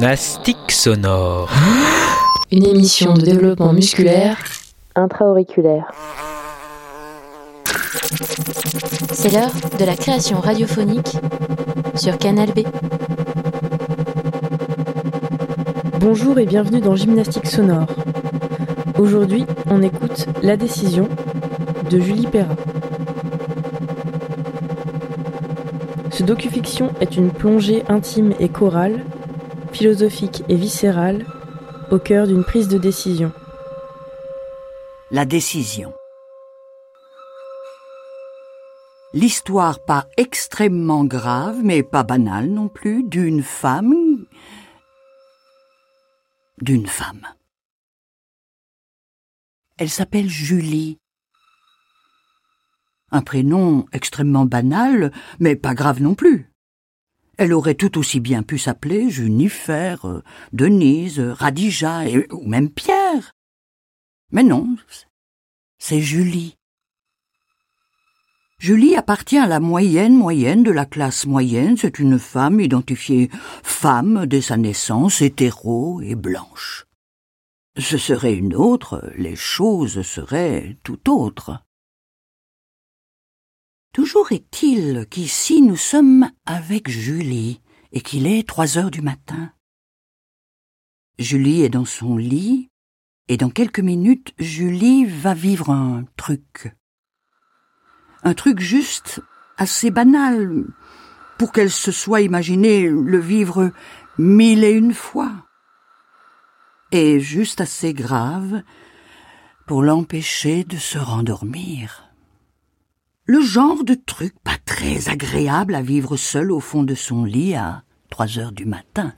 Gymnastique sonore. Une émission de développement musculaire intra-auriculaire. C'est l'heure de la création radiophonique sur Canal B. Bonjour et bienvenue dans Gymnastique sonore. Aujourd'hui, on écoute La décision de Julie Perrat. Ce docu-fiction est une plongée intime et chorale, philosophique et viscérale, au cœur d'une prise de décision. La décision. L'histoire pas extrêmement grave, mais pas banale non plus, d'une femme. Elle s'appelle Julie. Un prénom extrêmement banal, mais pas grave non plus. Elle aurait tout aussi bien pu s'appeler Junifer, Denise, Radija, ou même Pierre. Mais non, c'est Julie. Julie appartient à la moyenne de la classe moyenne. C'est une femme identifiée femme dès sa naissance, hétéro et blanche. Ce serait une autre, les choses seraient tout autres. Toujours est-il qu'ici nous sommes avec Julie et qu'il est 3 heures du matin. Julie est dans son lit et dans quelques minutes, Julie va vivre un truc. Un truc juste assez banal pour qu'elle se soit imaginé le vivre 1001 fois. Et juste assez grave pour l'empêcher de se rendormir. Le genre de truc pas très agréable à vivre seul au fond de son lit à 3 heures du matin.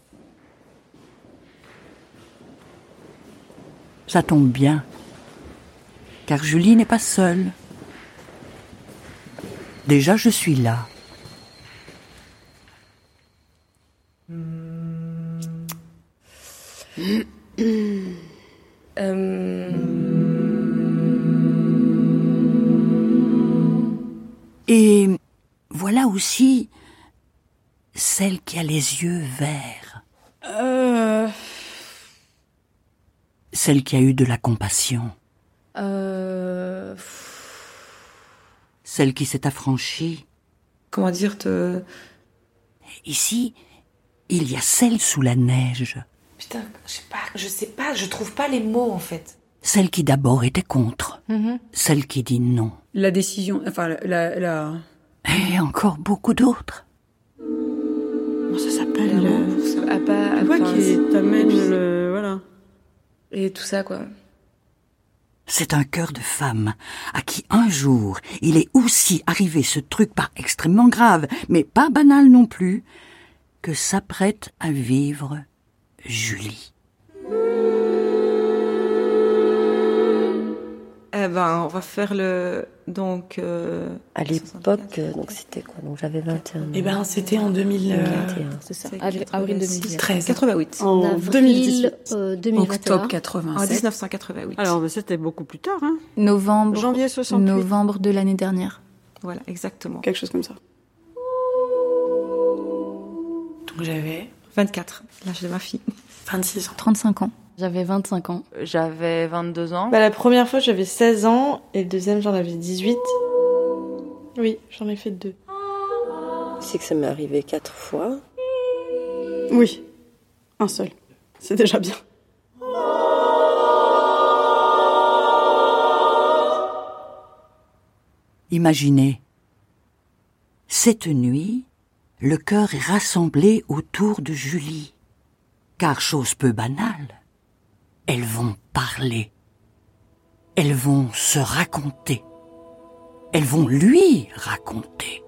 Ça tombe bien, car Julie n'est pas seule. Déjà, je suis là. Et voilà aussi celle qui a les yeux verts. Celle qui a eu de la compassion. Celle qui s'est affranchie. Comment dire Ici, il y a celle sous la neige. Putain, je sais pas, je trouve pas les mots en fait. Celle qui d'abord était contre. Celle qui dit non. La décision, enfin la... Et encore beaucoup d'autres. Comment ça s'appelle qui t'amène le... Voilà. Et tout ça quoi. C'est un cœur de femme à qui un jour il est aussi arrivé ce truc pas extrêmement grave, mais pas banal non plus, que s'apprête à vivre Julie. On va faire le... Donc... À l'époque, donc c'était quoi? Donc j'avais 21 ans. C'était en 2021, c'est ça. Avril 2010. 88. En 2018. Octobre 87. En 1988. Alors, c'était beaucoup plus tard, hein. Novembre. Janvier 68. Novembre de l'année dernière. Voilà, exactement. Quelque chose comme ça. Donc j'avais 24, l'âge de ma fille. 26 ans. 35 ans. J'avais 25 ans. J'avais 22 ans. La première fois, j'avais 16 ans, et le deuxième, j'en avais 18. Oui, j'en ai fait 2. C'est que ça m'est arrivé 4 fois. Oui, un seul. C'est déjà bien. Imaginez, cette nuit, le cœur est rassemblé autour de Julie. Car chose peu banale, elles vont parler. Elles vont se raconter. Elles vont lui raconter.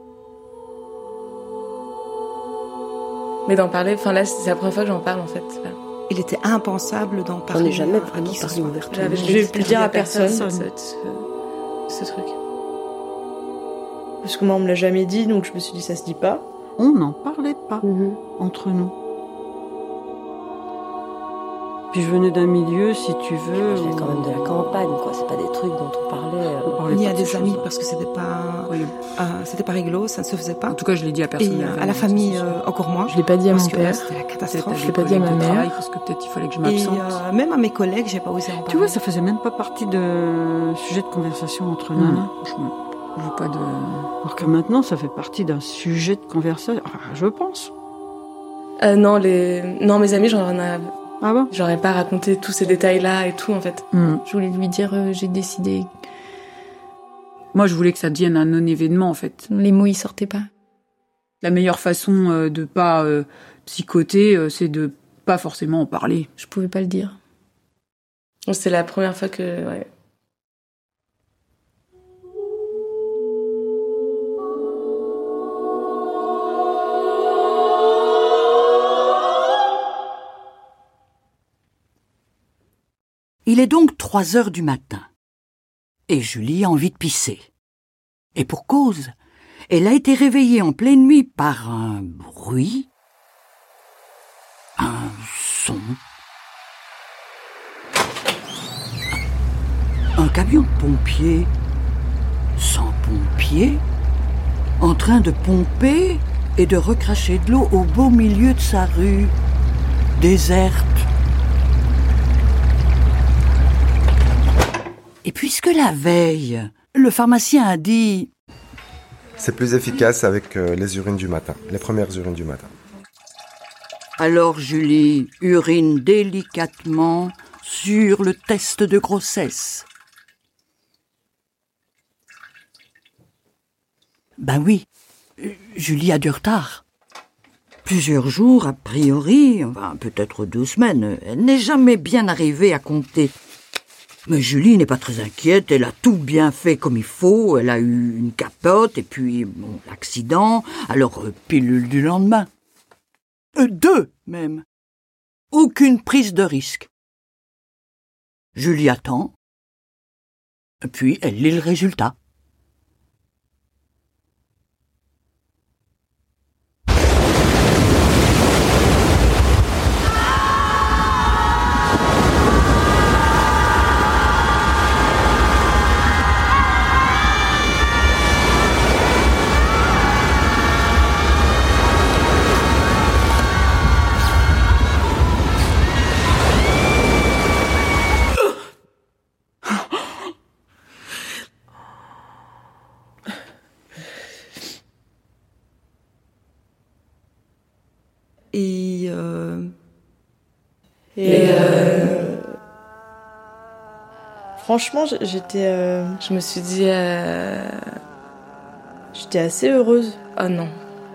Mais d'en parler, là c'est la première fois que j'en parle en fait. Il était impensable d'en parler. On n'est jamais vraiment parlé ouvertement. Je vais plus le dire à personne. Ce truc. Parce que moi on me l'a jamais dit, donc je me suis dit ça se dit pas. On n'en parlait pas entre nous. Puis je venais d'un milieu, si tu veux... Je venais quand même de la campagne, quoi. C'est pas des trucs dont on parlait. Il y a des amis parce que c'était pas réglo, ça ne se faisait pas. En tout cas, je l'ai dit à personne. Et à la famille, encore moins. Je l'ai pas dit à mon père. C'était la catastrophe. Je l'ai pas dit à ma mère. Parce que peut-être il fallait que je m'absente. Et même à mes collègues, j'ai pas osé en parler. Tu vois, ça faisait même pas partie de sujet de conversation entre nanas. Je veux pas de... Alors que maintenant, ça fait partie d'un sujet de conversation. Enfin, je pense. Non, mes amis, Ah bon? j'aurais pas raconté tous ces détails-là et tout, en fait. Je voulais lui dire, j'ai décidé. Moi, je voulais que ça devienne un non-événement, en fait. Les mots, ils sortaient pas. La meilleure façon de pas psychoter, c'est de pas forcément en parler. Je pouvais pas le dire. C'est la première fois que... Ouais. Il est donc 3h du matin. Et Julie a envie de pisser. Et pour cause, elle a été réveillée en pleine nuit par un bruit, un son, un camion de pompiers, sans pompiers, en train de pomper et de recracher de l'eau au beau milieu de sa rue, déserte. Et puisque la veille, le pharmacien a dit... C'est plus efficace avec les urines du matin, les premières urines du matin. Alors Julie urine délicatement sur le test de grossesse. Ben oui, Julie a du retard. Plusieurs jours, a priori, enfin, peut-être 2 semaines, elle n'est jamais bien arrivée à compter. Mais Julie n'est pas très inquiète, elle a tout bien fait comme il faut, elle a eu une capote, et puis, l'accident, alors pilule du lendemain. 2 même. Aucune prise de risque. Julie attend, puis elle lit le résultat. Franchement, j'étais... Je me suis dit... J'étais assez heureuse. Oh non.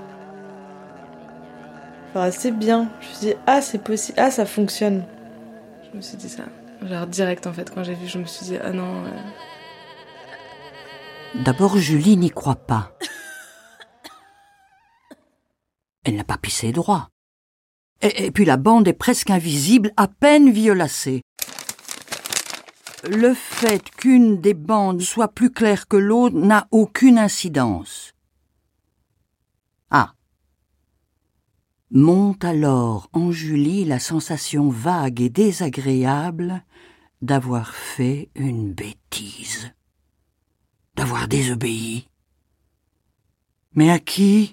Enfin, assez bien. Je me suis dit, c'est possible. Ça fonctionne. Je me suis dit ça. Genre direct, en fait, quand j'ai vu, je me suis dit, non... D'abord, Julie n'y croit pas. Elle n'a pas pissé droit. Et puis la bande est presque invisible, à peine violacée. Le fait qu'une des bandes soit plus claire que l'autre n'a aucune incidence. Monte alors en Julie la sensation vague et désagréable d'avoir fait une bêtise, d'avoir désobéi. Mais à qui?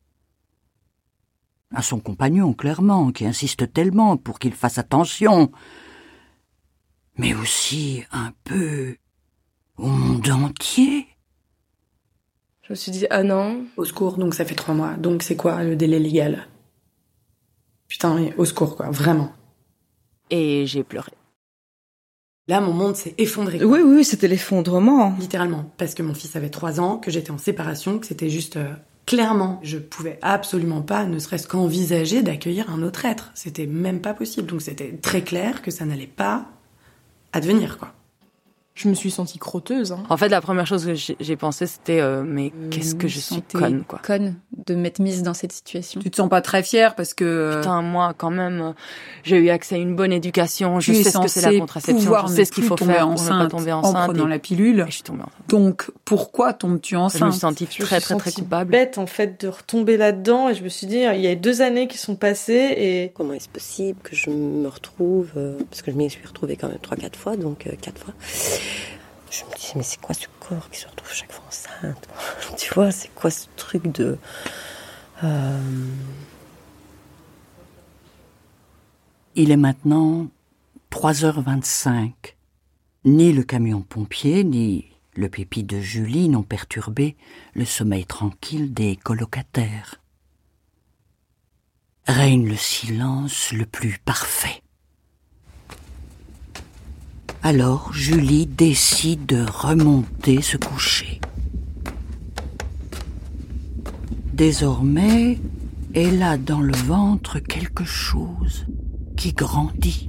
À son compagnon, clairement, qui insiste tellement pour qu'il fasse attention, mais aussi un peu au monde entier. Je me suis dit, non. Au secours, donc ça fait 3 mois. Donc c'est quoi le délai légal? Putain, au secours, quoi, vraiment. Et j'ai pleuré. Là, mon monde s'est effondré. Oui, c'était l'effondrement. Littéralement, parce que mon fils avait 3 ans, que j'étais en séparation, que c'était juste... Clairement, je pouvais absolument pas, ne serait-ce qu'envisager d'accueillir un autre être. C'était même pas possible. Donc c'était très clair que ça n'allait pas advenir, quoi. Je me suis sentie crotteuse. En fait, la première chose que j'ai pensé, c'était mais qu'est-ce que je suis conne, quoi. Conne de m'être mise dans cette situation. Tu te sens pas très fière parce que... Putain, moi, quand même, j'ai eu accès à une bonne éducation. Je sais ce que c'est la contraception. Je sais ce qu'il faut faire pour ne pas tomber enceinte. En prenant la pilule. Et je suis tombée enceinte. Donc, pourquoi tombes-tu enceinte? Je me suis sentie très coupable. Bête, en fait, de retomber là-dedans. Et je me suis dit, il y a 2 années qui sont passées et... Comment est-ce possible que je me retrouve... parce que je m'y suis retrouvée quand même 3-4 fois, donc 4 fois. Je me disais, mais c'est quoi ce corps qui se retrouve chaque fois enceinte? Tu vois, c'est quoi ce truc de... Il est maintenant 3h25. Ni le camion-pompier, ni le pipi de Julie n'ont perturbé le sommeil tranquille des colocataires. Règne le silence le plus parfait. Alors Julie décide de remonter se coucher. Désormais, elle a dans le ventre quelque chose qui grandit.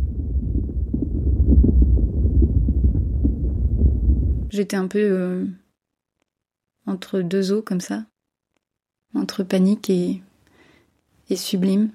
J'étais un peu entre 2 eaux comme ça, entre panique et sublime.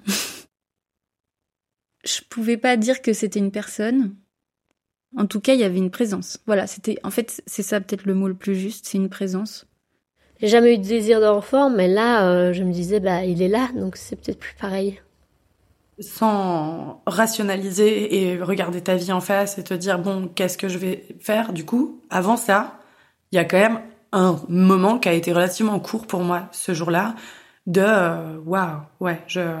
Je pouvais pas dire que c'était une personne. En tout cas, il y avait une présence. Voilà, en fait, c'est ça peut-être le mot le plus juste, c'est une présence. J'ai jamais eu de désir d'enfant, mais là, je me disais, il est là, donc c'est peut-être plus pareil. Sans rationaliser et regarder ta vie en face et te dire, bon, qu'est-ce que je vais faire, du coup, avant ça, il y a quand même un moment qui a été relativement court pour moi, ce jour-là, de, waouh, ouais,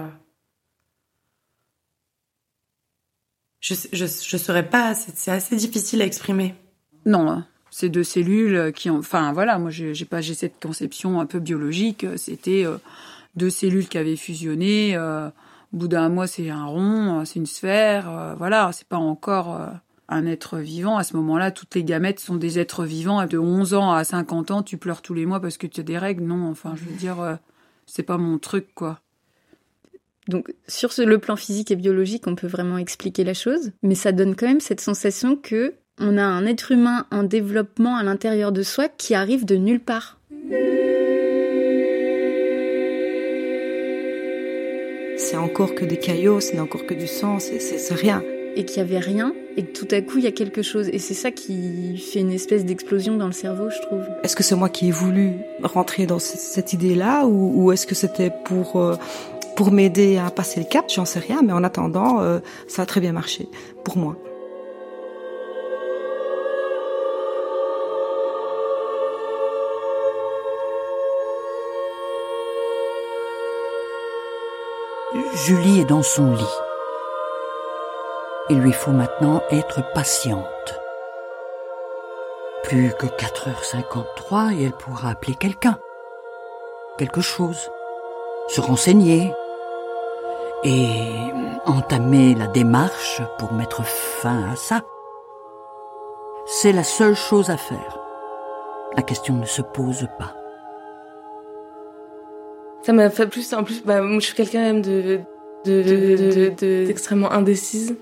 je saurais pas, c'est assez difficile à exprimer. Non, ces 2 cellules qui ont... Enfin, voilà, moi, j'ai cette conception un peu biologique. C'était 2 cellules qui avaient fusionné. Au bout d'un mois, c'est un rond, c'est une sphère. Voilà, c'est pas encore un être vivant. À ce moment-là, toutes les gamètes sont des êtres vivants. De 11 ans à 50 ans, tu pleures tous les mois parce que tu as des règles. Non, enfin, je veux dire, c'est pas mon truc, quoi. Donc, sur le plan physique et biologique, on peut vraiment expliquer la chose, mais ça donne quand même cette sensation que on a un être humain en développement à l'intérieur de soi qui arrive de nulle part. C'est encore que des caillots, ce n'est encore que du sang, c'est rien. Et qu'il y avait rien, et que tout à coup, il y a quelque chose. Et c'est ça qui fait une espèce d'explosion dans le cerveau, je trouve. Est-ce que c'est moi qui ai voulu rentrer dans cette idée-là, ou est-ce que c'était pour m'aider à passer le cap? J'en sais rien, mais en attendant, ça a très bien marché, pour moi. Julie est dans son lit. Il lui faut maintenant être patiente. Plus que 4h53 et elle pourra appeler quelqu'un. Quelque chose. Se renseigner. Et entamer la démarche pour mettre fin à ça. C'est la seule chose à faire. La question ne se pose pas. Ça m'a fait plus, en plus, moi, je suis quelqu'un même d'extrêmement indécise.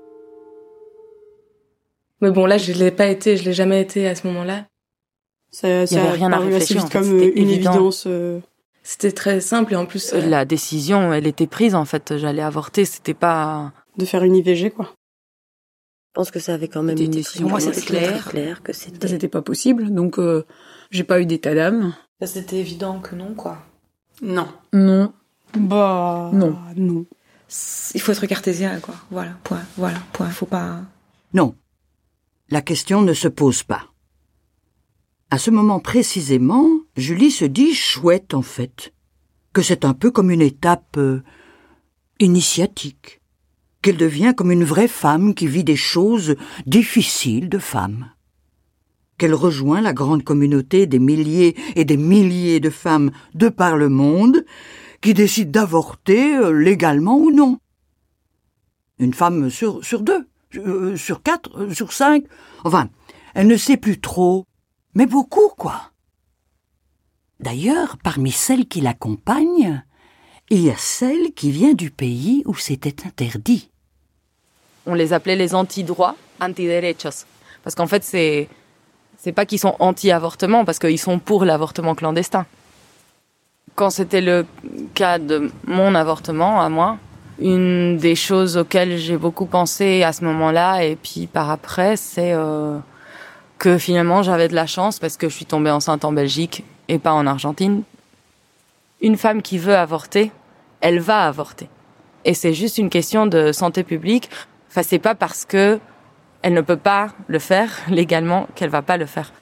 Mais bon, là, je l'ai jamais été à ce moment-là. Ça a rien à réfléchir. C'est comme une évidence. C'était très simple et en plus... La décision, elle était prise en fait. J'allais avorter, c'était pas... De faire une IVG, quoi. Je pense que ça avait quand même une décision. Pour moi, c'était clair que c'était... C'était pas possible, donc j'ai pas eu d'état d'âme. C'était évident que non, quoi. Non. Non. Non. Il faut être cartésien, quoi. Voilà, point. Faut pas... Non. La question ne se pose pas. À ce moment précisément, Julie se dit chouette, en fait. Que c'est un peu comme une étape initiatique. Qu'elle devient comme une vraie femme qui vit des choses difficiles de femme. Qu'elle rejoint la grande communauté des milliers et des milliers de femmes de par le monde qui décident d'avorter légalement ou non. Une femme sur 2, sur 4, sur 5, enfin, elle ne sait plus trop, mais beaucoup, quoi. D'ailleurs, parmi celles qui l'accompagnent, il y a celle qui vient du pays où c'était interdit. On les appelait les anti-droits, anti-derechos. Parce qu'en fait, c'est pas qu'ils sont anti-avortement, parce qu'ils sont pour l'avortement clandestin. Quand c'était le cas de mon avortement, à moi, une des choses auxquelles j'ai beaucoup pensé à ce moment-là, et puis par après, c'est que finalement j'avais de la chance parce que je suis tombée enceinte en Belgique et pas en Argentine. Une femme qui veut avorter, elle va avorter. Et c'est juste une question de santé publique. Enfin, c'est pas parce que elle ne peut pas le faire légalement qu'elle va pas le faire.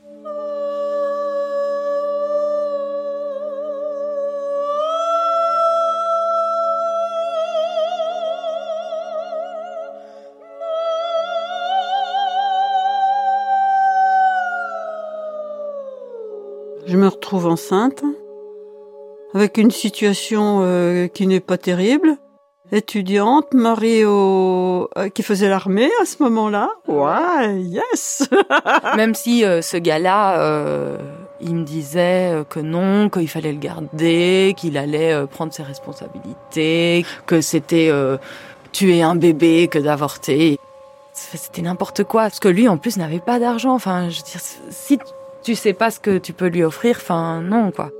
Je me retrouve enceinte, avec une situation qui n'est pas terrible. Étudiante, mariée qui faisait l'armée à ce moment-là. Ouais, yes. Même si ce gars-là, il me disait que non, qu'il fallait le garder, qu'il allait prendre ses responsabilités, que c'était tuer un bébé que d'avorter. C'était n'importe quoi. Parce que lui, en plus, n'avait pas d'argent. Enfin, je veux dire, si tu sais pas ce que tu peux lui offrir, enfin, non, quoi.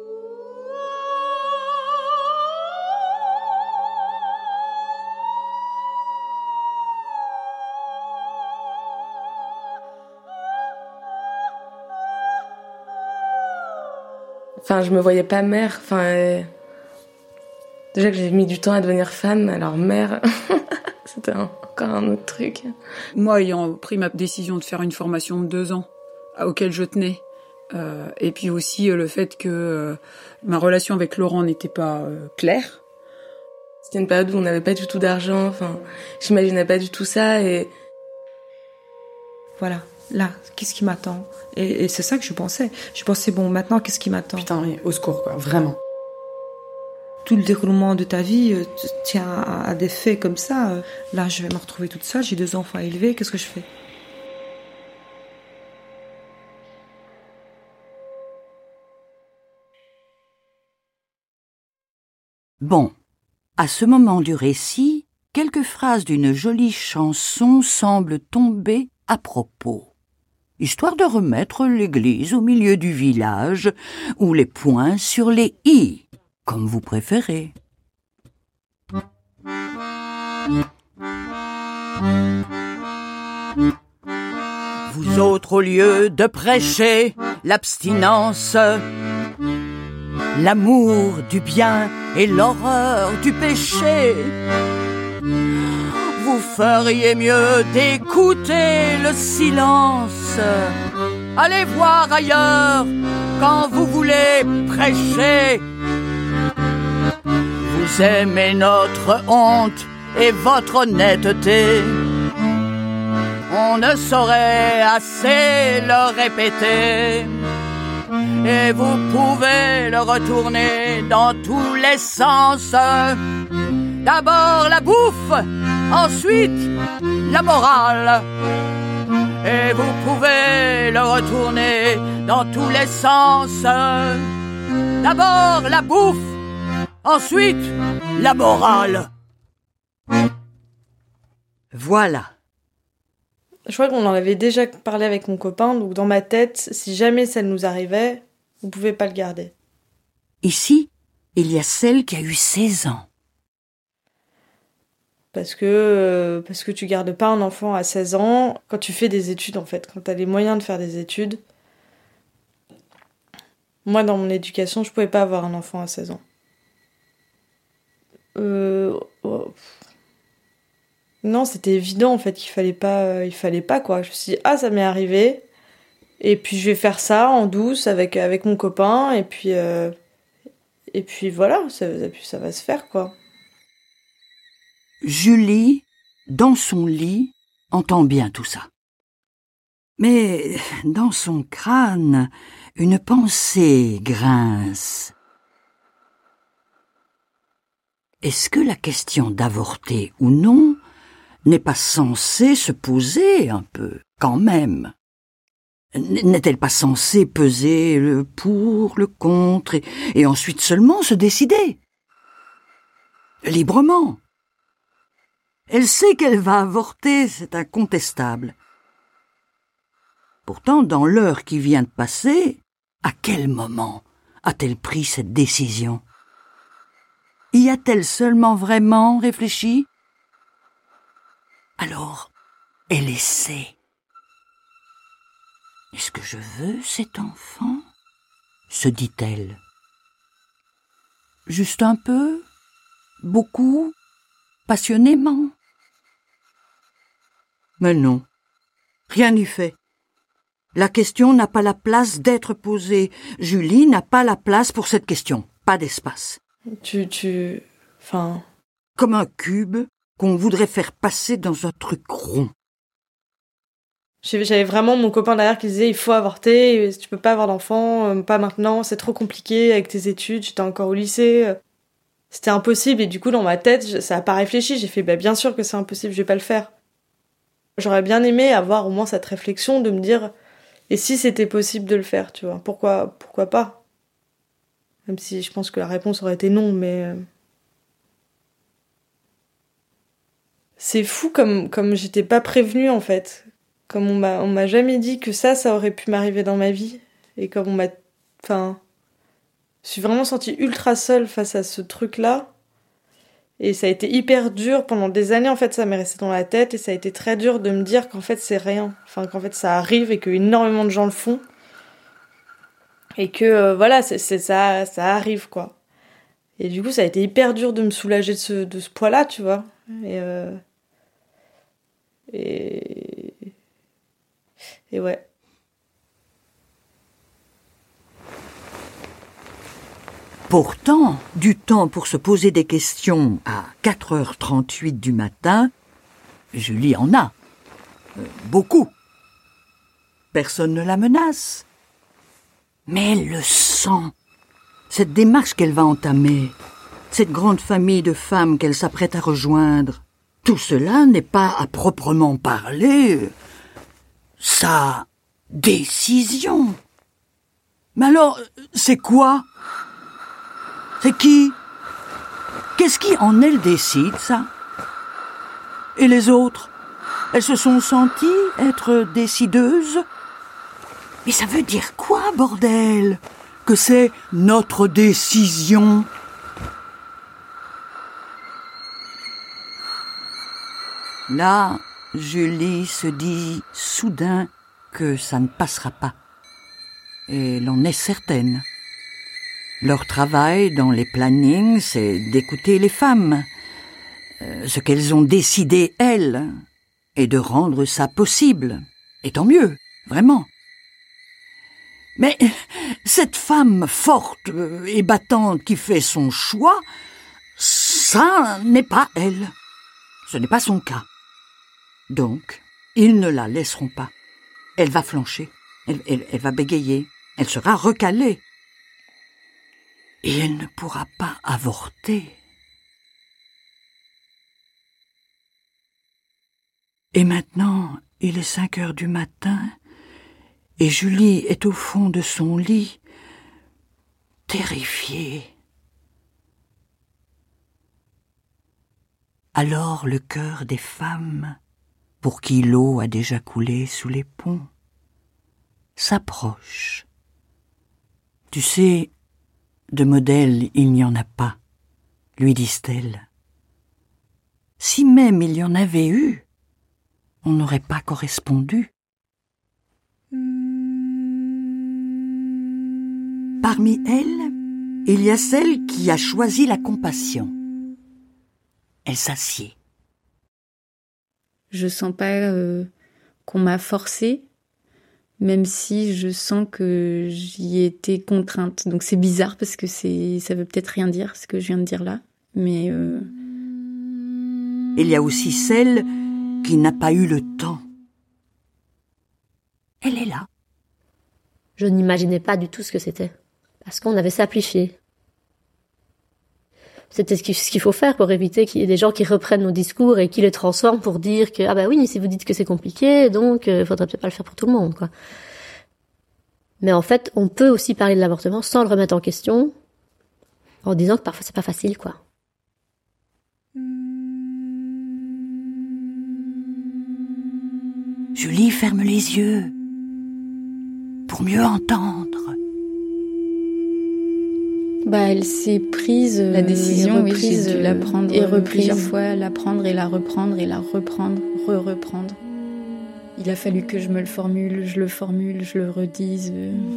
Enfin, je me voyais pas mère. Enfin, déjà que j'ai mis du temps à devenir femme, alors mère, c'était encore un autre truc. Moi, ayant pris ma décision de faire une formation de 2 ans, auquel je tenais, et puis aussi le fait que ma relation avec Laurent n'était pas claire. C'était une période où on n'avait pas du tout d'argent. Enfin, j'imaginais pas du tout ça et voilà. Là, qu'est-ce qui m'attend ? Et c'est ça que je pensais. Je pensais, bon, maintenant, qu'est-ce qui m'attend ? Putain, mais au secours, quoi, vraiment. Tout le déroulement de ta vie tient à des faits comme ça. Là, je vais me retrouver toute seule, j'ai 2 enfants à élever, qu'est-ce que je fais ? Bon, à ce moment du récit, quelques phrases d'une jolie chanson semblent tomber à propos. Histoire de remettre l'église au milieu du village, ou les points sur les i, comme vous préférez. Vous autres, au lieu de prêcher l'abstinence, l'amour du bien et l'horreur du péché, vous feriez mieux d'écouter le silence. Allez voir ailleurs quand vous voulez prêcher. Vous aimez notre honte et votre honnêteté. On ne saurait assez le répéter. Et vous pouvez le retourner dans tous les sens. D'abord la bouffe, ensuite la morale. Et vous pouvez le retourner dans tous les sens. D'abord la bouffe, ensuite la morale. Voilà. Je crois qu'on en avait déjà parlé avec mon copain, donc dans ma tête, si jamais ça nous arrivait, on pouvait pas le garder. Ici, il y a celle qui a eu 16 ans. Parce que tu gardes pas un enfant à 16 ans quand tu fais des études, en fait, quand t'as les moyens de faire des études. Moi, dans mon éducation, je pouvais pas avoir un enfant à 16 ans. Non, c'était évident, en fait, qu'il fallait pas, quoi. Je me suis dit, ça m'est arrivé, et puis je vais faire ça en douce avec mon copain, et puis voilà, ça va se faire, quoi. Julie, dans son lit, entend bien tout ça. Mais dans son crâne, une pensée grince. Est-ce que la question d'avorter ou non n'est pas censée se poser un peu, quand même? N'est-elle pas censée peser le pour, le contre, et ensuite seulement se décider? Librement. Elle sait qu'elle va avorter, c'est incontestable. Pourtant, dans l'heure qui vient de passer, à quel moment a-t-elle pris cette décision? Y a-t-elle seulement vraiment réfléchi? Alors, elle essaie. Est-ce que je veux cet enfant? Se dit-elle. Juste un peu? Beaucoup? Passionnément? Mais non, rien n'y fait. La question n'a pas la place d'être posée. Julie n'a pas la place pour cette question. Pas d'espace. Comme un cube qu'on voudrait faire passer dans un truc rond. J'avais vraiment mon copain derrière qui disait il faut avorter, tu peux pas avoir d'enfant, pas maintenant, c'est trop compliqué avec tes études, j'étais encore au lycée. C'était impossible et du coup dans ma tête, ça a pas réfléchi, j'ai fait bien sûr que c'est impossible, je vais pas le faire. J'aurais bien aimé avoir au moins cette réflexion de me dire et si c'était possible de le faire, tu vois, pourquoi pas? Même si je pense que la réponse aurait été non, mais c'est fou comme j'étais pas prévenue en fait. Comme on m'a jamais dit que ça aurait pu m'arriver dans ma vie. Et comme je suis vraiment sentie ultra seule face à ce truc-là. Et ça a été hyper dur pendant des années, en fait, ça m'est resté dans la tête. Et ça a été très dur de me dire qu'en fait, c'est rien. Enfin, qu'en fait, ça arrive et que énormément de gens le font. Et que, ça arrive, quoi. Et du coup, ça a été hyper dur de me soulager de ce poids-là, tu vois. Et ouais. Pourtant, du temps pour se poser des questions à 4h38 du matin, Julie en a. Beaucoup. Personne ne la menace. Mais elle le sent. Cette démarche qu'elle va entamer, cette grande famille de femmes qu'elle s'apprête à rejoindre, tout cela n'est pas à proprement parler sa décision. Mais alors, c'est quoi? C'est qui? Qu'est-ce qui en elle décide, ça? Et les autres? Elles se sont senties être décideuses? Mais ça veut dire quoi, bordel? Que c'est notre décision? Là, Julie se dit soudain que ça ne passera pas. Et elle en est certaine. Leur travail dans les plannings, c'est d'écouter les femmes, ce qu'elles ont décidé, elles, et de rendre ça possible. Et tant mieux, vraiment. Mais cette femme forte et battante qui fait son choix, ça n'est pas elle. Ce n'est pas son cas. Donc, ils ne la laisseront pas. Elle va flancher, elle va bégayer, elle sera recalée. Et elle ne pourra pas avorter. Et maintenant, il est 5h du matin, et Julie est au fond de son lit, terrifiée. Alors le cœur des femmes, pour qui l'eau a déjà coulé sous les ponts, s'approche. Tu sais, de modèle il n'y en a pas, lui disent-elles. Si même il y en avait eu, on n'aurait pas correspondu. Parmi elles, il y a celle qui a choisi la compassion. Elle s'assied. Je sens pas qu'on m'a forcée, même si je sens que j'y ai été contrainte. Donc c'est bizarre parce que ça veut peut-être rien dire, ce que je viens de dire là. Mais il y a aussi celle qui n'a pas eu le temps. Elle est là. Je n'imaginais pas du tout ce que c'était. Parce qu'on avait simplifié. C'était ce qu'il faut faire pour éviter qu'il y ait des gens qui reprennent nos discours et qui les transforment pour dire que ah bah oui, mais si vous dites que c'est compliqué, donc faudrait peut-être pas le faire pour tout le monde, quoi. Mais en fait, on peut aussi parler de l'avortement sans le remettre en question, en disant que parfois c'est pas facile, quoi. Julie ferme les yeux. pour mieux entendre. Elle s'est prise la décision, oui, j'ai dû la prendre et plusieurs fois, la prendre et la reprendre et la reprendre, reprendre. Il a fallu que je me le formule, je le redise.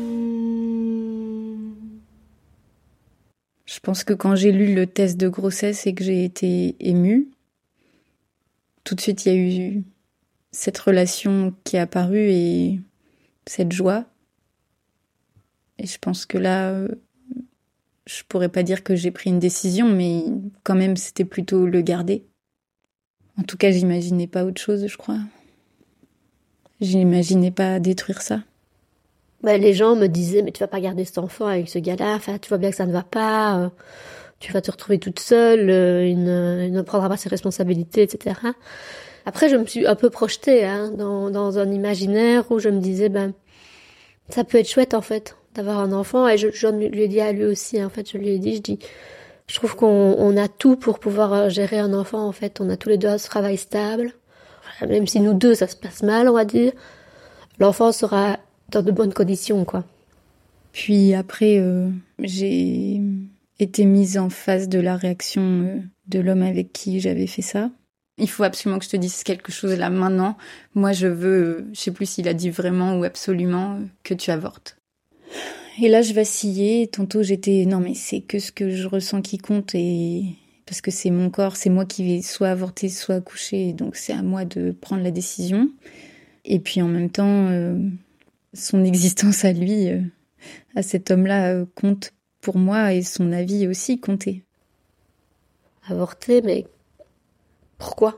Je pense que quand j'ai lu le test de grossesse et que j'ai été émue, tout de suite il y a eu cette relation qui est apparue et cette joie. Et je pense que là, je pourrais pas dire que j'ai pris une décision, mais quand même c'était plutôt le garder. En tout cas, j'imaginais pas autre chose, je crois. J'imaginais pas détruire ça. Les gens me disaient, mais tu vas pas garder cet enfant avec ce gars-là, tu vois bien que ça ne va pas, tu vas te retrouver toute seule, il ne prendra pas ses responsabilités, etc. Après, je me suis un peu projetée dans un imaginaire où je me disais, ça peut être chouette en fait, d'avoir un enfant. Et je lui ai dit à lui aussi, en fait, je trouve qu'on a tout pour pouvoir gérer un enfant, en fait. On a tous les deux un travail stable. Même si nous deux, ça se passe mal, on va dire, l'enfant sera dans de bonnes conditions, quoi. Puis après, j'ai été mise en face de la réaction de l'homme avec qui j'avais fait ça. Il faut absolument que je te dise quelque chose là maintenant. Moi, je veux, je sais plus s'il a dit vraiment ou absolument que tu avortes. Et là, je vacillais. Tantôt, j'étais non, mais c'est que ce que je ressens qui compte et parce que c'est mon corps, c'est moi qui vais soit avorter, soit accoucher, donc c'est à moi de prendre la décision. Et puis en même temps, son existence à lui, à cet homme-là, compte pour moi et son avis aussi comptait. Avorter, mais pourquoi ?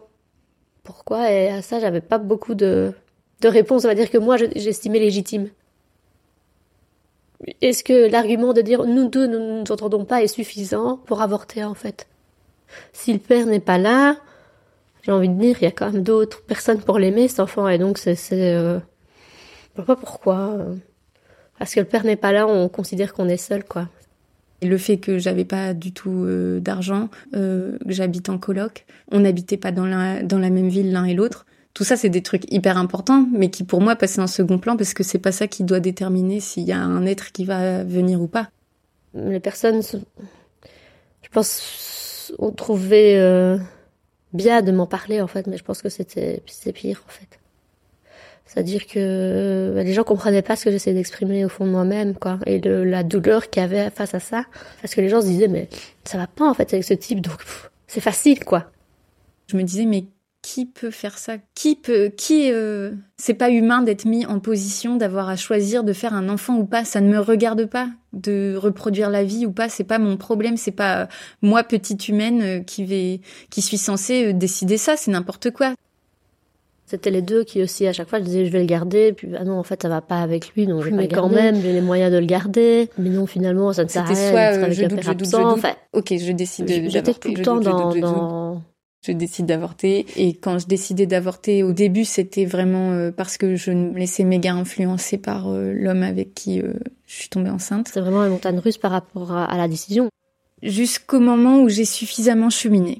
Pourquoi ? Et à ça, j'avais pas beaucoup de réponses. On va dire que moi, j'estimais légitime. Est-ce que l'argument de dire nous deux nous nous entendons pas est suffisant pour avorter en fait ? Si le père n'est pas là, j'ai envie de dire, il y a quand même d'autres personnes pour l'aimer, cet enfant, et donc je sais pas pourquoi. Parce que le père n'est pas là, on considère qu'on est seul, quoi. Et le fait que j'avais pas du tout d'argent, que j'habite en coloc, on n'habitait pas dans la même ville l'un et l'autre. Tout ça, c'est des trucs hyper importants, mais qui pour moi passaient en second plan parce que c'est pas ça qui doit déterminer s'il y a un être qui va venir ou pas. Les personnes, je pense, ont trouvé bien de m'en parler en fait, mais je pense que c'est pire en fait. C'est-à-dire que les gens comprenaient pas ce que j'essayais d'exprimer au fond de moi-même, quoi, et la douleur qu'il y avait face à ça, parce que les gens se disaient mais ça va pas en fait avec ce type, donc c'est facile quoi. Je me disais mais qui peut faire ça ? C'est pas humain d'être mis en position d'avoir à choisir de faire un enfant ou pas. Ça ne me regarde pas de reproduire la vie ou pas. C'est pas mon problème. C'est pas moi, petite humaine, qui suis censée décider ça. C'est n'importe quoi. C'était les deux qui aussi, à chaque fois, je disais je vais le garder. Puis non, en fait, ça va pas avec lui, donc je vais pas le garder. Mais quand même, j'ai les moyens de le garder. Mais non, finalement, ça ne sert à rien. C'était soit je doute. Enfin, ok, je décide d'avorter. J'étais tout le temps dans... Je décide d'avorter. Et quand je décidais d'avorter, au début, c'était vraiment parce que je me laissais méga influencer par l'homme avec qui je suis tombée enceinte. C'est vraiment une montagne russe par rapport à la décision. Jusqu'au moment où j'ai suffisamment cheminé.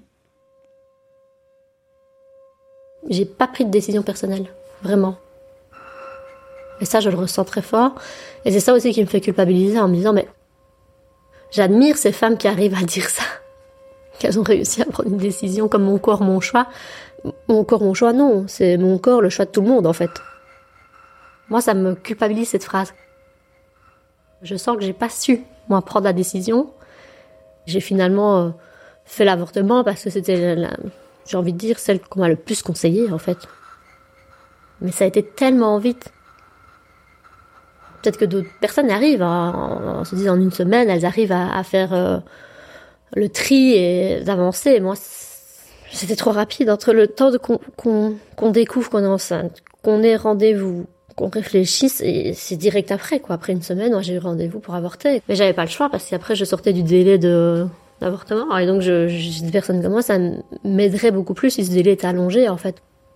J'ai pas pris de décision personnelle. Vraiment. Et ça, je le ressens très fort. Et c'est ça aussi qui me fait culpabiliser en me disant, mais j'admire ces femmes qui arrivent à dire ça. Qu'elles ont réussi à prendre une décision comme mon corps, mon choix. Mon corps, mon choix, non. C'est mon corps, le choix de tout le monde, en fait. Moi, ça me culpabilise, cette phrase. Je sens que j'ai pas su, moi, prendre la décision. J'ai finalement fait l'avortement parce que c'était, j'ai envie de dire, celle qu'on m'a le plus conseillée, en fait. Mais ça a été tellement vite. Peut-être que d'autres personnes arrivent, on se dit en une semaine, elles arrivent à faire... le tri et d'avancer. Moi, c'était trop rapide. Entre le temps qu'on découvre qu'on est enceinte, qu'on ait rendez-vous, qu'on réfléchisse, et c'est direct après, quoi. Après une semaine, moi, j'ai eu rendez-vous pour avorter. Mais j'avais pas le choix, parce qu'après, je sortais du délai d'avortement. Et donc, j'ai des personnes comme moi, ça m'aiderait beaucoup plus si ce délai était allongé, en fait.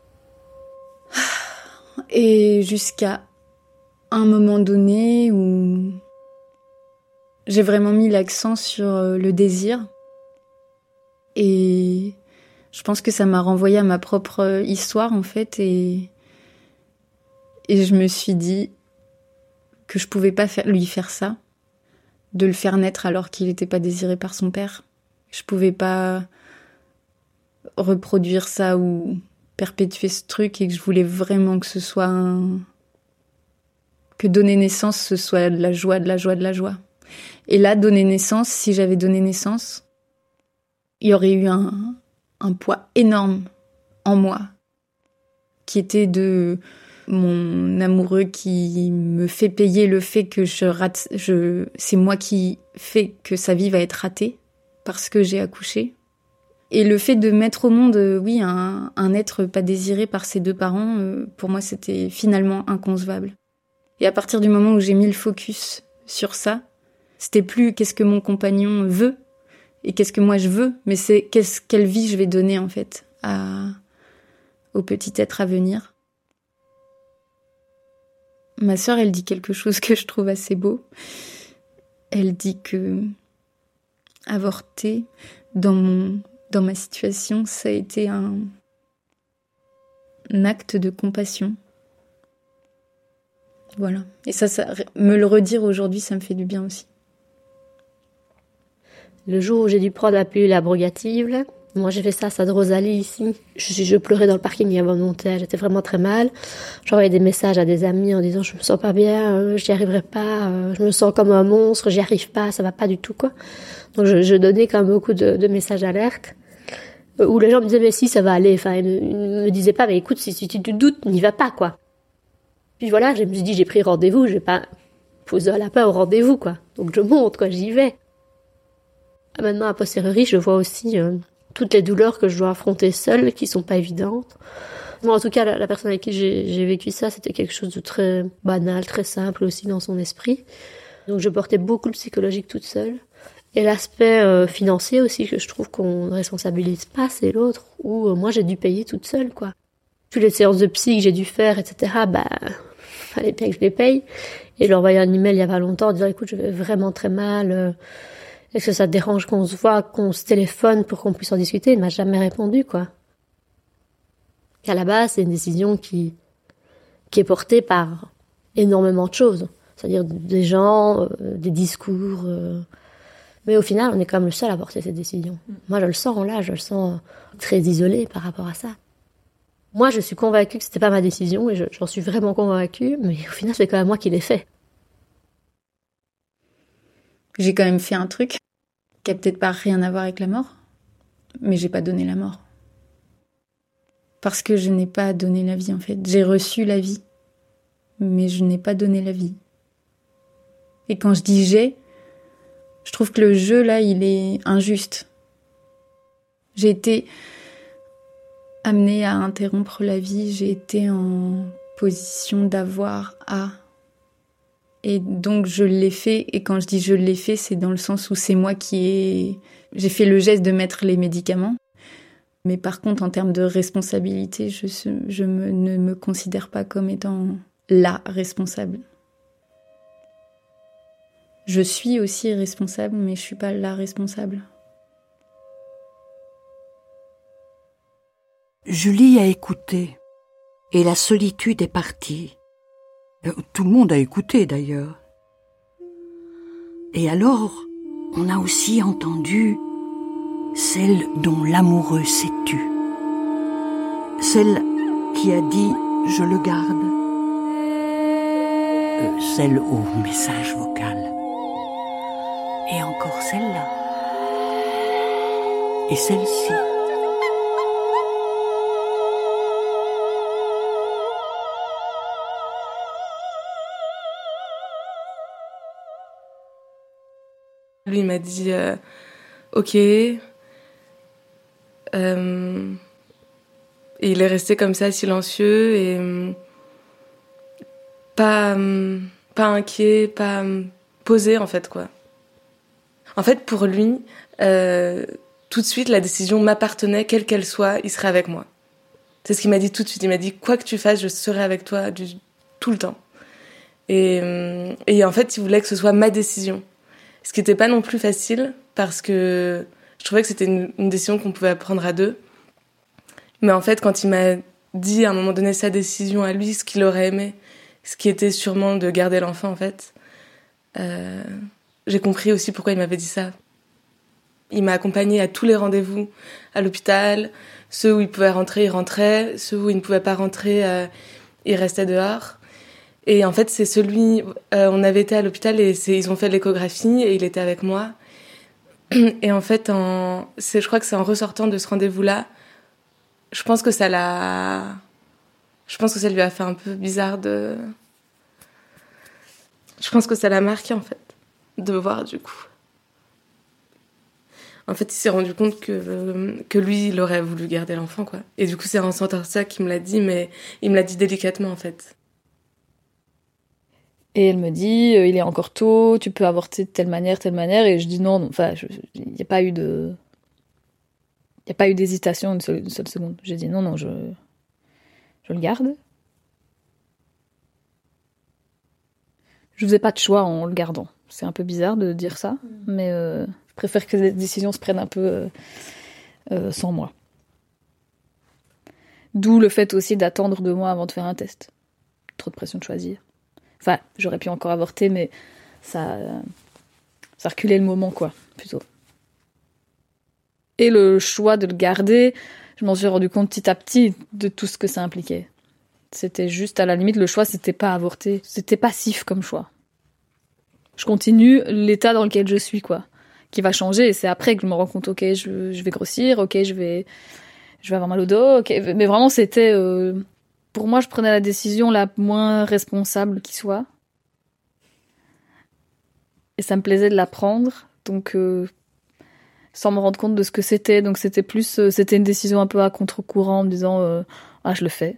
Et jusqu'à un moment donné où j'ai vraiment mis l'accent sur le désir. Et je pense que ça m'a renvoyé à ma propre histoire, en fait. Et je me suis dit que je pouvais pas lui faire ça, de le faire naître alors qu'il n'était pas désiré par son père. Je pouvais pas reproduire ça ou perpétuer ce truc et que je voulais vraiment que ce soit que donner naissance, ce soit de la joie, de la joie, de la joie. Et là, donner naissance, si j'avais donné naissance, il y aurait eu un poids énorme en moi, qui était de mon amoureux qui me fait payer le fait que c'est moi qui fais que sa vie va être ratée parce que j'ai accouché. Et le fait de mettre au monde, un être pas désiré par ses deux parents, pour moi, c'était finalement inconcevable. Et à partir du moment où j'ai mis le focus sur ça, c'était plus qu'est-ce que mon compagnon veut et qu'est-ce que moi je veux, mais c'est quelle vie je vais donner en fait au petit être à venir. Ma sœur, elle dit quelque chose que je trouve assez beau. Elle dit que avorter dans ma situation, ça a été un acte de compassion. Voilà. Et ça, me le redire aujourd'hui, ça me fait du bien aussi. Le jour où j'ai dû prendre la pilule abrogative, là, moi j'ai fait ça à Stade Rosalie ici. Je pleurais dans le parking avant de monter, j'étais vraiment très mal. J'envoyais des messages à des amis en disant je me sens pas bien, j'y arriverai pas, je me sens comme un monstre, j'y arrive pas, ça va pas du tout quoi. Donc je donnais quand même beaucoup de messages d'alerte où les gens me disaient mais si ça va aller, enfin ils me disaient pas mais écoute si tu te doutes n'y va pas quoi. Puis voilà, je me suis dit j'ai pris rendez-vous, je vais pas poser un lapin au rendez-vous quoi. Donc je monte quoi, j'y vais. Maintenant a posteriori je vois aussi toutes les douleurs que je dois affronter seule, qui sont pas évidentes. Moi, en tout cas, la personne avec qui j'ai vécu ça, c'était quelque chose de très banal, très simple aussi dans son esprit. Donc, je portais beaucoup le psychologique toute seule. Et l'aspect financier aussi, que je trouve qu'on ne responsabilise pas, c'est l'autre, où moi, j'ai dû payer toute seule, quoi. Toutes les séances de psy que j'ai dû faire, etc., fallait bien que je les paye. Et je lui ai envoyé un email il y a pas longtemps en disant, écoute, je vais vraiment très mal, est-ce que ça te dérange qu'on se voit, qu'on se téléphone pour qu'on puisse en discuter? Il m'a jamais répondu, quoi. Qu'à la base, c'est une décision qui est portée par énormément de choses. C'est-à-dire des gens, des discours. Mais au final, on est quand même le seul à porter cette décision. Moi, je le sens là, je le sens très isolé par rapport à ça. Moi, je suis convaincue que c'était pas ma décision et j'en suis vraiment convaincue, mais au final, c'est quand même moi qui l'ai fait. J'ai quand même fait un truc qui a peut-être pas rien à voir avec la mort, mais j'ai pas donné la mort. Parce que je n'ai pas donné la vie, en fait. J'ai reçu la vie, mais je n'ai pas donné la vie. Et quand je dis je trouve que le jeu, là, il est injuste. J'ai été amenée à interrompre la vie, j'ai été en position d'avoir à... Et donc je l'ai fait, et quand je dis je l'ai fait, c'est dans le sens où c'est moi j'ai fait le geste de mettre les médicaments. Mais par contre, en termes de responsabilité, ne me considère pas comme étant la responsable. Je suis aussi responsable, mais je suis pas la responsable. Julie a écouté, et la solitude est partie. Tout le monde a écouté d'ailleurs. Et alors, on a aussi entendu celle dont l'amoureux s'est tu. Celle qui a dit « je le garde ». Celle au message vocal. Et encore celle-là. Et celle-ci. Lui, il m'a dit ok. Et il est resté comme ça, silencieux et pas inquiet, pas posé en fait, quoi. En fait, pour lui, tout de suite, la décision m'appartenait, quelle qu'elle soit, il serait avec moi. C'est ce qu'il m'a dit tout de suite. Il m'a dit quoi que tu fasses, je serai avec toi tout le temps. Et en fait, il voulait que ce soit ma décision. Ce qui n'était pas non plus facile, parce que je trouvais que c'était une décision qu'on pouvait prendre à deux. Mais en fait, quand il m'a dit à un moment donné sa décision à lui, ce qu'il aurait aimé, ce qui était sûrement de garder l'enfant en fait. J'ai compris aussi pourquoi il m'avait dit ça. Il m'a accompagnée à tous les rendez-vous à l'hôpital. Ceux où il pouvait rentrer, il rentrait. Ceux où il ne pouvait pas rentrer, il restait dehors. Et en fait, c'est celui... on avait été à l'hôpital et ils ont fait l'échographie et il était avec moi. Et en fait, je crois que c'est en ressortant de ce rendez-vous-là, je pense que ça lui a fait un peu bizarre de... Je pense que ça l'a marqué, en fait, de me voir, du coup. En fait, il s'est rendu compte que lui, il aurait voulu garder l'enfant, quoi. Et du coup, c'est en sentant ça qu'il me l'a dit, mais il me l'a dit délicatement, en fait. Et elle me dit, il est encore tôt, tu peux avorter de telle manière, et je dis non, enfin, il n'y a pas eu d'hésitation une seule seconde. J'ai dit non, je le garde. Je faisais pas de choix en le gardant. C'est un peu bizarre de dire ça, mais je préfère que les décisions se prennent un peu sans moi. D'où le fait aussi d'attendre 2 mois avant de faire un test. Trop de pression de choisir. Enfin, j'aurais pu encore avorter, mais ça reculait le moment, quoi, plutôt. Et le choix de le garder, je m'en suis rendu compte petit à petit de tout ce que ça impliquait. C'était juste, à la limite, le choix, c'était pas avorter. C'était passif comme choix. Je continue l'état dans lequel je suis, quoi, qui va changer. Et c'est après que je me rends compte, ok, je vais grossir, ok, je vais avoir mal au dos, ok. Mais vraiment, c'était... pour moi, je prenais la décision la moins responsable qui soit. Et ça me plaisait de la prendre, donc sans me rendre compte de ce que c'était. Donc c'était une décision un peu à contre-courant, en me disant je le fais.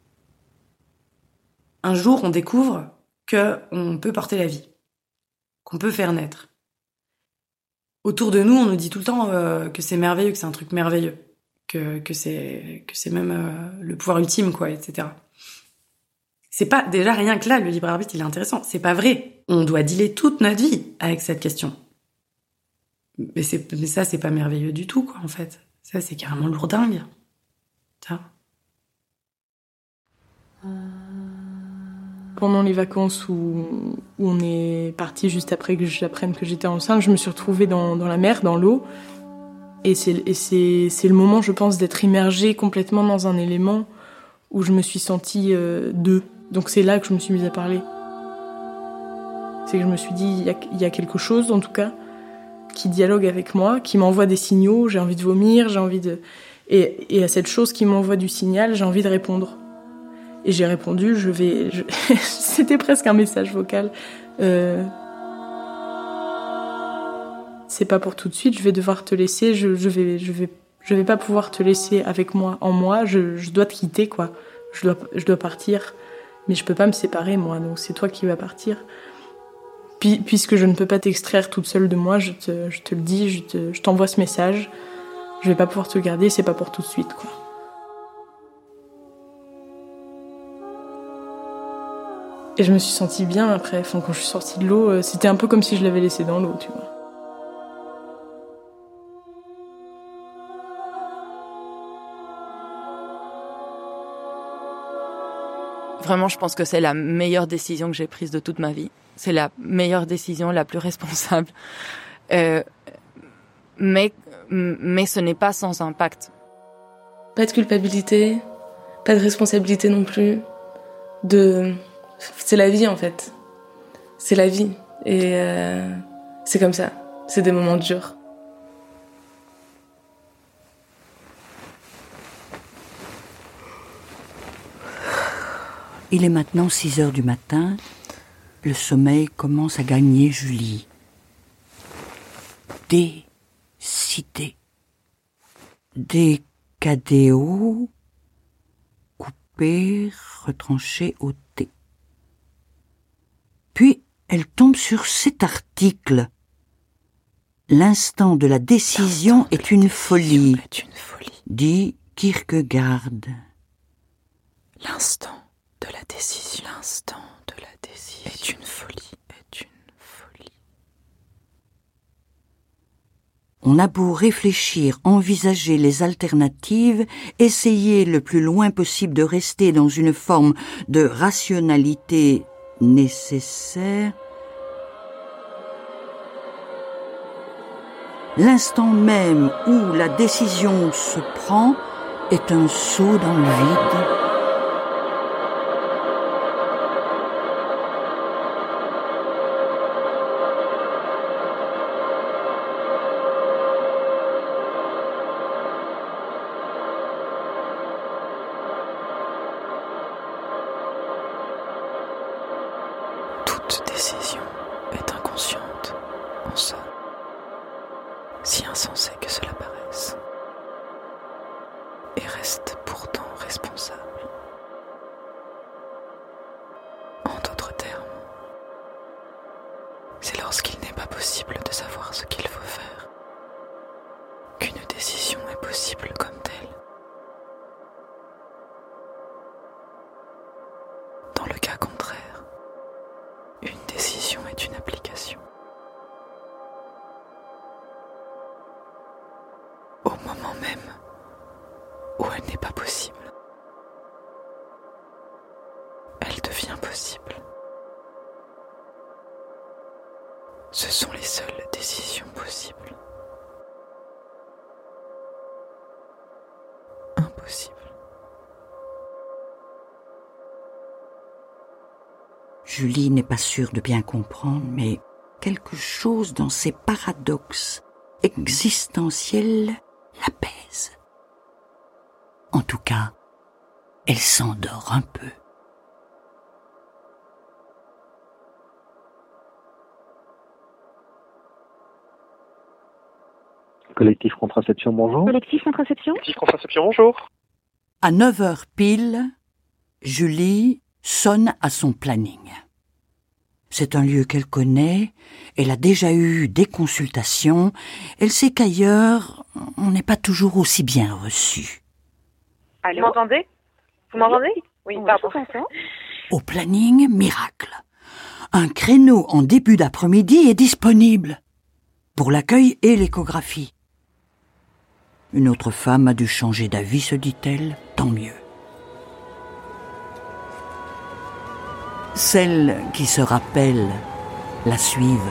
Un jour, on découvre qu'on peut porter la vie, qu'on peut faire naître. Autour de nous, on nous dit tout le temps que c'est merveilleux, que c'est un truc merveilleux, que c'est même le pouvoir ultime, quoi, etc. C'est pas, déjà rien que là, le libre arbitre, il est intéressant. C'est pas vrai. On doit dealer toute notre vie avec cette question. Mais ça, c'est pas merveilleux du tout, quoi, en fait. Ça, c'est carrément lourdingue. Ça. Pendant les vacances où on est parti juste après que j'apprenne que j'étais enceinte, je me suis retrouvée dans la mer, dans l'eau. Et c'est le moment, je pense, d'être immergée complètement dans un élément où je me suis sentie d'eux. Donc c'est là que je me suis mise à parler. C'est que je me suis dit, il y a quelque chose, en tout cas, qui dialogue avec moi, qui m'envoie des signaux, j'ai envie de vomir, j'ai envie de... Et à cette chose qui m'envoie du signal, j'ai envie de répondre. Et j'ai répondu, c'était presque un message vocal. C'est pas pour tout de suite, je vais devoir te laisser, je vais pas pouvoir te laisser avec moi, en moi, je dois te quitter, quoi. Je dois partir, mais je peux pas me séparer, moi, donc c'est toi qui vas partir. Puisque je ne peux pas t'extraire toute seule de moi, je te le dis, je t'envoie ce message, je vais pas pouvoir te le garder, c'est pas pour tout de suite, quoi. Et je me suis sentie bien après, quand je suis sortie de l'eau, c'était un peu comme si je l'avais laissé dans l'eau, tu vois. Vraiment, je pense que c'est la meilleure décision que j'ai prise de toute ma vie. C'est la meilleure décision, la plus responsable. Mais ce n'est pas sans impact. Pas de culpabilité, pas de responsabilité non plus. C'est la vie, en fait. C'est la vie. Et c'est comme ça. C'est des moments durs. Il est maintenant 6h du matin. Le sommeil commence à gagner Julie. Décidée. Décadéo, coupé, retranché au thé. Puis elle tombe sur cet article. L'instant de la décision est une folie, dit Kierkegaard. L'instant de la décision. L'instant de la décision est une folie. On a beau réfléchir, envisager les alternatives, essayer le plus loin possible de rester dans une forme de rationalité nécessaire, l'instant même où la décision se prend est un saut dans le vide. Toute décision est inconsciente en soi, si insensée que cela paraisse, et reste pourtant responsable. En d'autres termes, c'est lorsqu'il n'est pas possible de savoir ce qu'il faut faire qu'une décision est possible comme telle. Dans le cas contraire, une décision est une application. Au moment même où elle n'est pas possible, elle devient possible. Ce sont les seules décisions possibles. Impossible. Julie n'est pas sûre de bien comprendre, mais quelque chose dans ces paradoxes existentiels l'apaise. En tout cas, elle s'endort un peu. Collectif Contraception, bonjour. Collectif Contraception. Collectif Contraception, bonjour. À 9h pile, Julie sonne à son planning. C'est un lieu qu'elle connaît, elle a déjà eu des consultations, elle sait qu'ailleurs, on n'est pas toujours aussi bien reçu. Allô? Vous m'entendez? Vous m'entendez? Oui, pardon. Au planning, miracle. Un créneau en début d'après-midi est disponible pour l'accueil et l'échographie. Une autre femme a dû changer d'avis, se dit-elle, tant mieux. Celles qui se rappellent la suivent.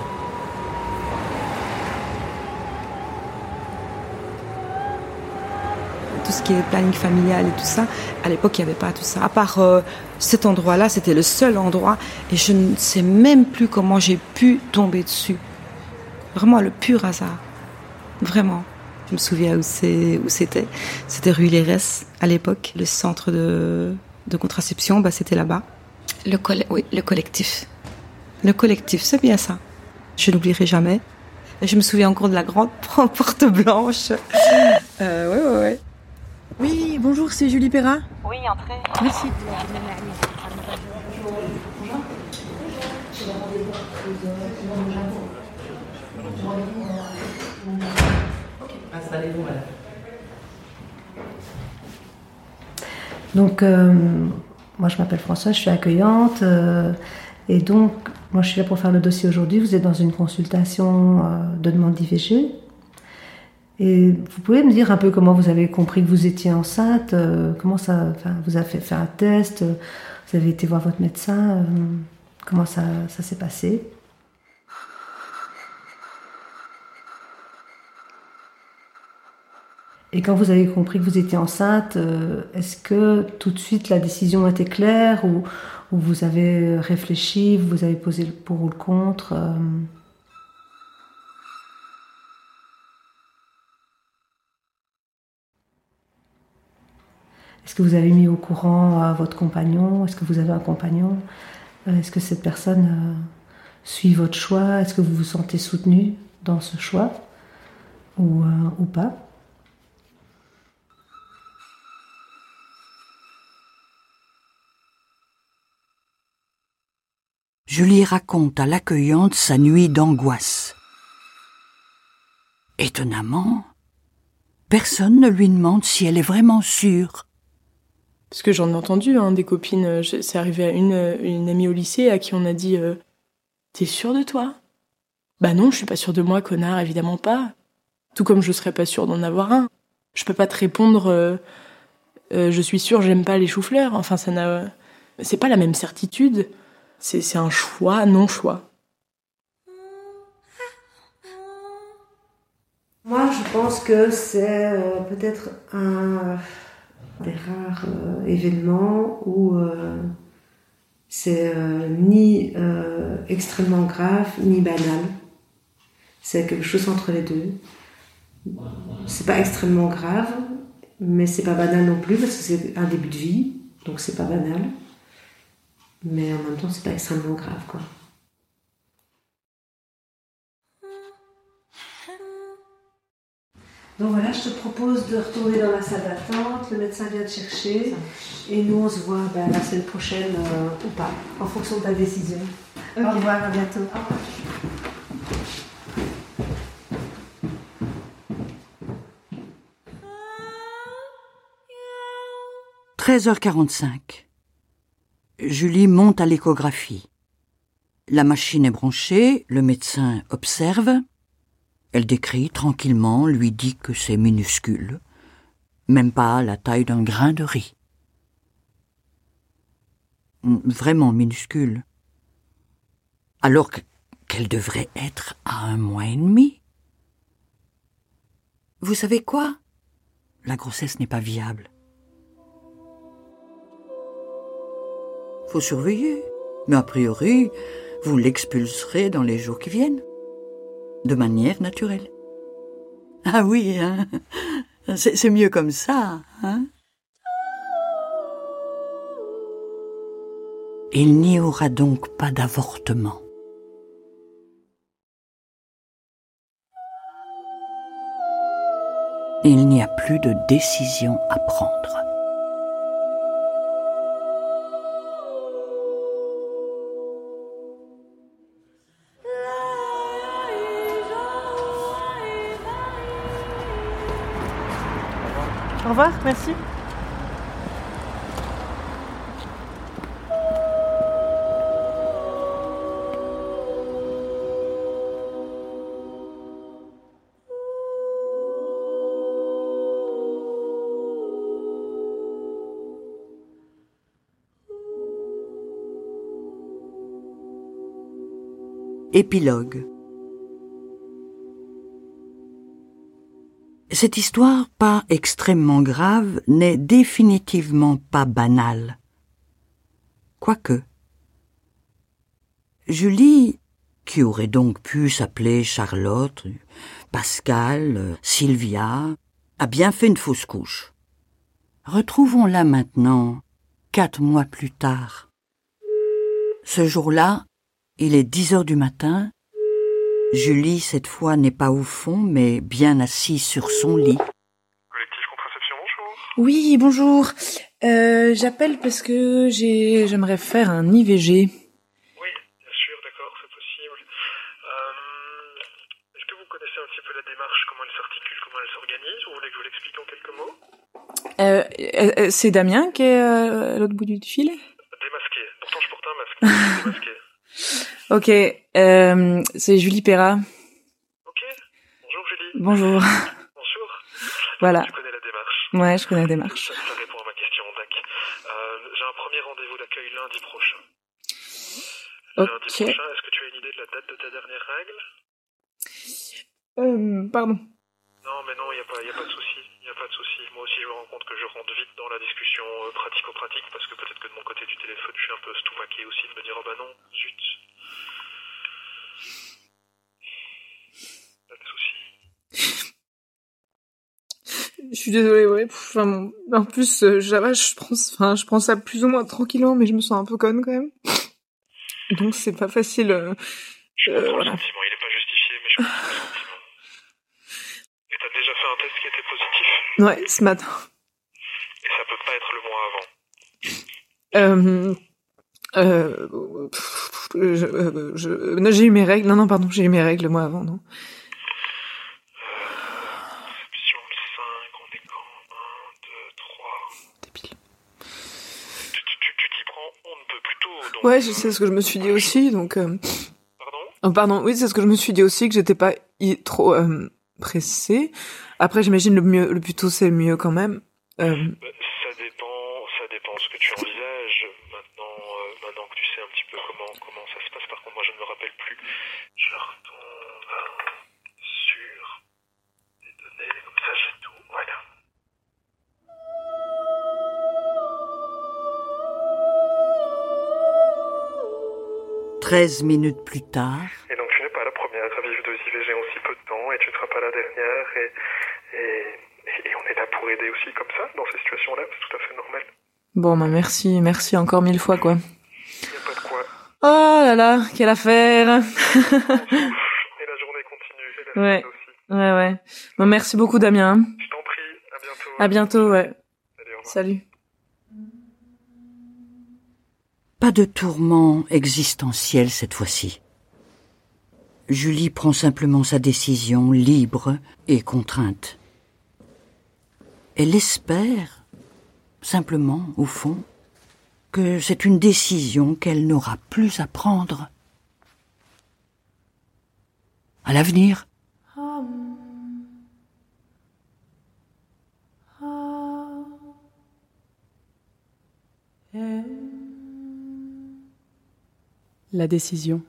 Tout ce qui est planning familial et tout ça, à l'époque, il n'y avait pas tout ça. À part cet endroit-là, c'était le seul endroit et je ne sais même plus comment j'ai pu tomber dessus. Vraiment le pur hasard. Vraiment. Je me souviens où c'était. C'était rue Lérès, à l'époque. Le centre de contraception, c'était là-bas. Oui, le collectif. Le collectif, c'est bien ça. Je n'oublierai jamais. Et je me souviens encore de la grande porte blanche. Ouais. Oui, bonjour, c'est Julie Perra. Oui, entrez. Merci. Installez-vous, madame. Donc, moi je m'appelle Françoise, je suis accueillante et donc moi je suis là pour faire le dossier aujourd'hui. Vous êtes dans une consultation de demande d'IVG et vous pouvez me dire un peu comment vous avez compris que vous étiez enceinte, comment ça, vous avez fait un test, vous avez été voir votre médecin, comment ça s'est passé? Et quand vous avez compris que vous étiez enceinte, est-ce que tout de suite la décision était claire ou vous avez réfléchi, vous avez posé le pour ou le contre Est-ce que vous avez mis au courant votre compagnon? Est-ce que vous avez un compagnon? Est-ce que cette personne suit votre choix? Est-ce que vous vous sentez soutenu dans ce choix ou pas? Julie raconte à l'accueillante sa nuit d'angoisse. Étonnamment, personne ne lui demande si elle est vraiment sûre. Parce que j'en ai entendu, des copines, c'est arrivé à une amie au lycée à qui on a dit « T'es sûre de toi ?» « Bah non, je suis pas sûre de moi, connard, évidemment pas. » Tout comme je serais pas sûre d'en avoir un. Je peux pas te répondre je suis sûre j'aime pas les choux-fleurs. Enfin, c'est pas la même certitude. C'est un choix, non-choix. Moi, je pense que c'est peut-être un des rares événements où c'est ni extrêmement grave, ni banal. C'est quelque chose entre les deux. C'est pas extrêmement grave, mais c'est pas banal non plus, parce que c'est un début de vie, donc c'est pas banal. Mais en même temps, c'est pas extrêmement grave, quoi. Donc voilà, je te propose de retourner dans la salle d'attente, le médecin vient te chercher, et nous on se voit la semaine prochaine ou pas, en fonction de ta décision. Okay. Au revoir, à bientôt. Au revoir. 13h45. Julie monte à l'échographie. La machine est branchée, le médecin observe. Elle décrit tranquillement, lui dit que c'est minuscule, même pas la taille d'un grain de riz. Vraiment minuscule. Alors qu'elle devrait être à 1 mois et demi. Vous savez quoi? La grossesse n'est pas viable. Faut surveiller, mais a priori, vous l'expulserez dans les jours qui viennent. De manière naturelle. Ah oui, hein, c'est mieux comme ça, hein. Il n'y aura donc pas d'avortement. Il n'y a plus de décision à prendre. Au revoir, merci. Épilogue. Cette histoire, pas extrêmement grave, n'est définitivement pas banale. Quoique. Julie, qui aurait donc pu s'appeler Charlotte, Pascal, Sylvia, a bien fait une fausse couche. Retrouvons-la maintenant, 4 mois plus tard. Ce jour-là, il est 10h du matin. Julie, cette fois, n'est pas au fond, mais bien assise sur son lit. Collectif Contraception, bonjour. Oui, bonjour. J'appelle parce que j'aimerais faire un IVG. Oui, bien sûr, d'accord, c'est possible. Est-ce que vous connaissez un petit peu la démarche, comment elle s'articule, comment elle s'organise, ou vous voulez que je vous l'explique en quelques mots? C'est Damien qui est à l'autre bout du fil? Démasqué. Pourtant, je porte un masque. Démasqué. Ok, c'est Julie Perra. Ok, bonjour Julie. Bonjour. Bonjour. Voilà. Tu connais la démarche? Ouais, je connais la démarche. Ça répond à ma question, Dac. J'ai un premier rendez-vous d'accueil lundi prochain. Ok. Lundi prochain, est-ce que tu as une idée de la date de ta dernière règle? Pardon. Non, mais non, y a pas de souci. Y a pas de souci. Moi aussi, je me rends compte que je rentre vite dans la discussion pratico-pratique parce que peut-être que de mon côté du téléphone, je suis un peu stoumaqué aussi de me dire, oh bah non, zut. Pas de souci. Je suis désolée, ouais. Enfin, bon. En plus, je prends ça plus ou moins tranquillement, mais je me sens un peu conne quand même. Donc c'est pas facile. Je comprends le sentiment, il est pas justifié, mais je comprends le sentiment. Et t'as déjà fait un test qui était positif? Ouais, ce matin. Et ça peut pas être le mois avant? Non, j'ai eu mes règles. Non, pardon, j'ai eu mes règles le mois avant, non. Option 5, on est quand 1, 2, 3... Débile. Tu t'y prends, on ne peut plus tôt, donc... Ouais, c'est ce que je me suis dit aussi, donc... Pardon? Pardon, oui, c'est ce que je me suis dit aussi, que j'étais pas trop... pressé. Après, j'imagine le plus tôt, c'est le mieux quand même. Ça dépend ce que tu envisages. Maintenant que tu sais un petit peu comment ça se passe, par contre, moi, je ne me rappelle plus. Je retombe sur les données, comme ça, j'ai tout. Voilà. « 13 minutes plus tard. Et donc tu n'es pas la première à vivre 2 IVG en si peu de temps, et tu ne seras pas la dernière, et on est là pour aider aussi comme ça, dans ces situations-là, c'est tout à fait normal. Bon, bah merci encore 1000 fois, quoi. Y a pas de quoi. Oh là là, quelle affaire. Et la journée continue, et la ouais. semaine aussi. Ouais. Bon, merci beaucoup, Damien. Je t'en prie, à bientôt. À bientôt, ouais. Salut. Pas de tourment existentiel cette fois-ci. Julie prend simplement sa décision libre et contrainte. Elle espère, simplement, au fond, que c'est une décision qu'elle n'aura plus à prendre. À l'avenir. La décision.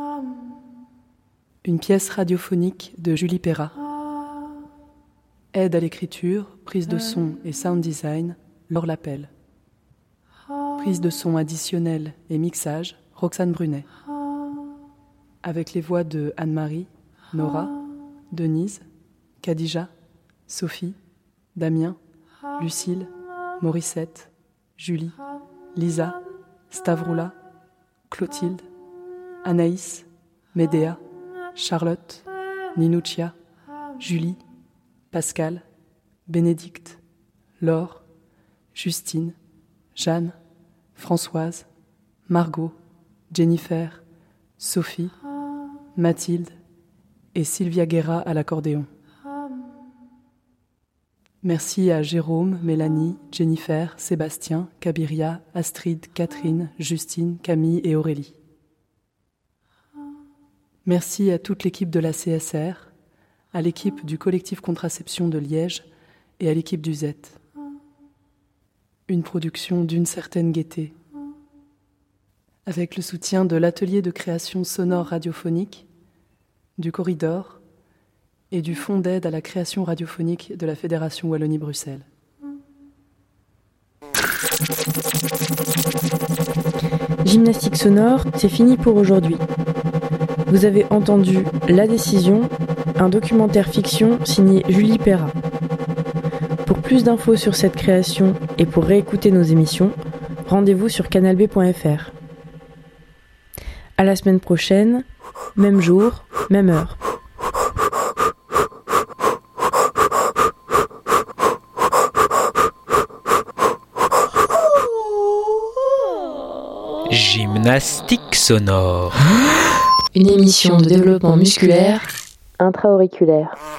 Une pièce radiophonique de Julie Perra. Aide à l'écriture, prise de son et sound design, Laure Lapelle. Prise de son additionnelle et mixage, Roxane Brunet. Avec les voix de Anne-Marie, Nora, Denise, Khadija, Sophie, Damien, Lucille, Morissette, Julie, Lisa, Stavroula, Clotilde, Anaïs, Médéa, Charlotte, Ninuccia, Julie, Pascal, Bénédicte, Laure, Justine, Jeanne, Françoise, Margot, Jennifer, Sophie, Mathilde et Sylvia Guerra à l'accordéon. Merci à Jérôme, Mélanie, Jennifer, Sébastien, Kabiria, Astrid, Catherine, Justine, Camille et Aurélie. Merci à toute l'équipe de la CSR, à l'équipe du collectif Contraception de Liège et à l'équipe du Z. Une production d'une certaine gaieté. Avec le soutien de l'atelier de création sonore radiophonique, du Corridor et du Fonds d'aide à la création radiophonique de la Fédération Wallonie-Bruxelles. Gymnastique sonore, c'est fini pour aujourd'hui. Vous avez entendu La Décision, un documentaire fiction signé Julie Perra. Pour plus d'infos sur cette création et pour réécouter nos émissions, rendez-vous sur canalb.fr. À la semaine prochaine, même jour, même heure. Gymnastique sonore. Une émission de développement musculaire intra-auriculaire.